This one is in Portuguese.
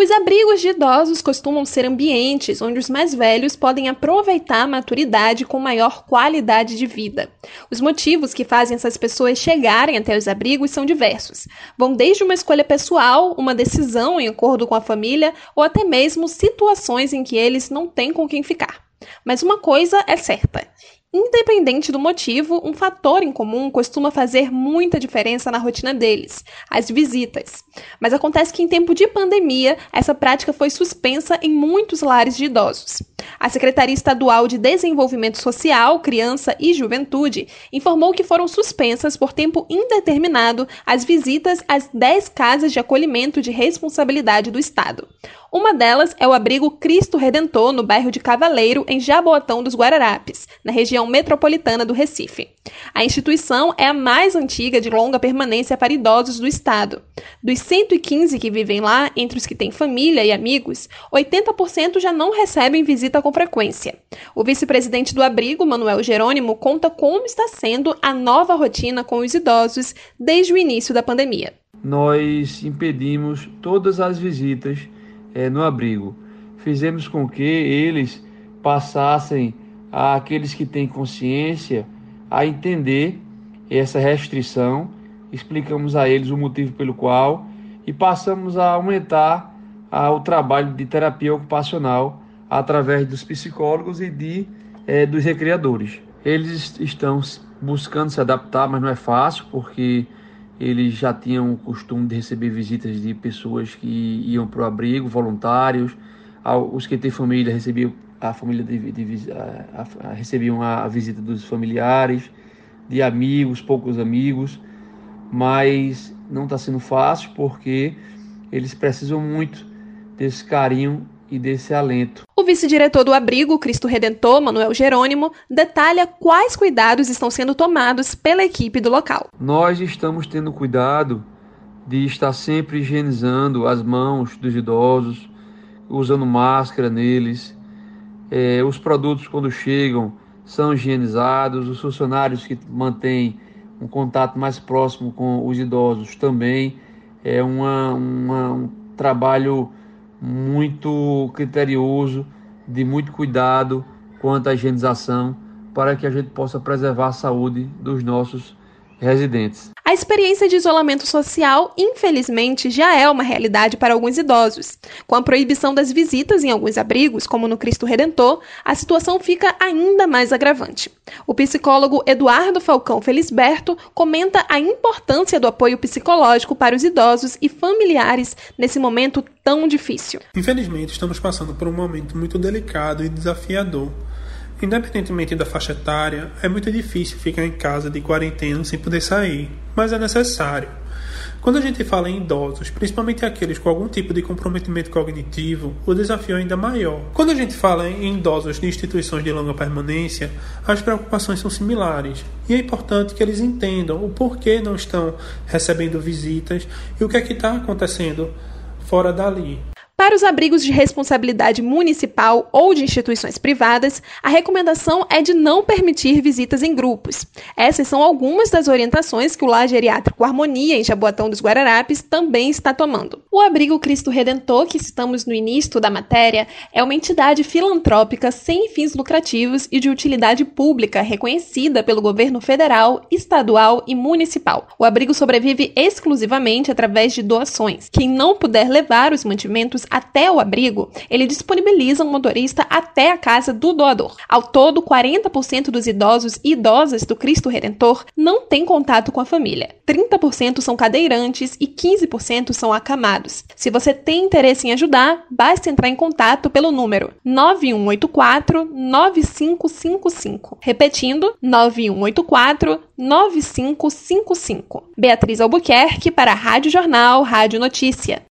Os abrigos de idosos costumam ser ambientes onde os mais velhos podem aproveitar a maturidade com maior qualidade de vida. Os motivos que fazem essas pessoas chegarem até os abrigos são diversos. Vão desde uma escolha pessoal, uma decisão em acordo com a família, ou até mesmo situações em que eles não têm com quem ficar. Mas uma coisa é certa. Independente do motivo, um fator em comum costuma fazer muita diferença na rotina deles, as visitas. Mas acontece que em tempo de pandemia, essa prática foi suspensa em muitos lares de idosos. A Secretaria Estadual de Desenvolvimento Social, Criança e Juventude informou que foram suspensas por tempo indeterminado as visitas às 10 casas de acolhimento de responsabilidade do Estado. Uma delas é o abrigo Cristo Redentor, no bairro de Cavaleiro, em Jaboatão dos Guararapes, na região metropolitana do Recife. A instituição é a mais antiga de longa permanência para idosos do estado. Dos 115 que vivem lá, entre os que têm família e amigos, 80% já não recebem visita com frequência. O vice-presidente do abrigo, Manuel Jerônimo, conta como está sendo a nova rotina com os idosos desde o início da pandemia. Nós impedimos todas as visitas no abrigo. Fizemos com que eles passassem, aqueles que têm consciência, a entender essa restrição, explicamos a eles o motivo pelo qual e passamos a aumentar o trabalho de terapia ocupacional através dos psicólogos e dos recreadores. Eles estão buscando se adaptar, mas não é fácil, porque eles já tinham o costume de receber visitas de pessoas que iam para o abrigo, voluntários. Os que têm família recebiam a visita dos familiares, de amigos, poucos amigos, mas não está sendo fácil porque eles precisam muito desse carinho e desse alento. O vice-diretor do abrigo Cristo Redentor, Manuel Jerônimo, detalha quais cuidados estão sendo tomados pela equipe do local. Nós estamos tendo cuidado de estar sempre higienizando as mãos dos idosos, usando máscara neles. Os produtos, quando chegam, são higienizados. Os funcionários que mantêm um contato mais próximo com os idosos também. É um trabalho muito criterioso, de muito cuidado quanto à higienização, para que a gente possa preservar a saúde dos nossos residentes. A experiência de isolamento social, infelizmente, já é uma realidade para alguns idosos. Com a proibição das visitas em alguns abrigos, como no Cristo Redentor, a situação fica ainda mais agravante. O psicólogo Eduardo Falcão Felisberto comenta a importância do apoio psicológico para os idosos e familiares nesse momento tão difícil. Infelizmente, estamos passando por um momento muito delicado e desafiador. Independentemente da faixa etária, é muito difícil ficar em casa de quarentena sem poder sair, mas é necessário. Quando a gente fala em idosos, principalmente aqueles com algum tipo de comprometimento cognitivo, o desafio é ainda maior. Quando a gente fala em idosos de instituições de longa permanência, as preocupações são similares, e é importante que eles entendam o porquê não estão recebendo visitas e o que é que está acontecendo fora dali. Para os abrigos de responsabilidade municipal ou de instituições privadas, a recomendação é de não permitir visitas em grupos. Essas são algumas das orientações que o Lar Geriátrico Harmonia, em Jaboatão dos Guararapes, também está tomando. O abrigo Cristo Redentor, que citamos no início da matéria, é uma entidade filantrópica sem fins lucrativos e de utilidade pública reconhecida pelo governo federal, estadual e municipal. O abrigo sobrevive exclusivamente através de doações. Quem não puder levar os mantimentos até o abrigo, ele disponibiliza um motorista até a casa do doador. Ao todo, 40% dos idosos e idosas do Cristo Redentor não têm contato com a família. 30% são cadeirantes e 15% são acamados. Se você tem interesse em ajudar, basta entrar em contato pelo número 9184-9555. Repetindo, 9184-9555. Beatriz Albuquerque para a Rádio Jornal, Rádio Notícia.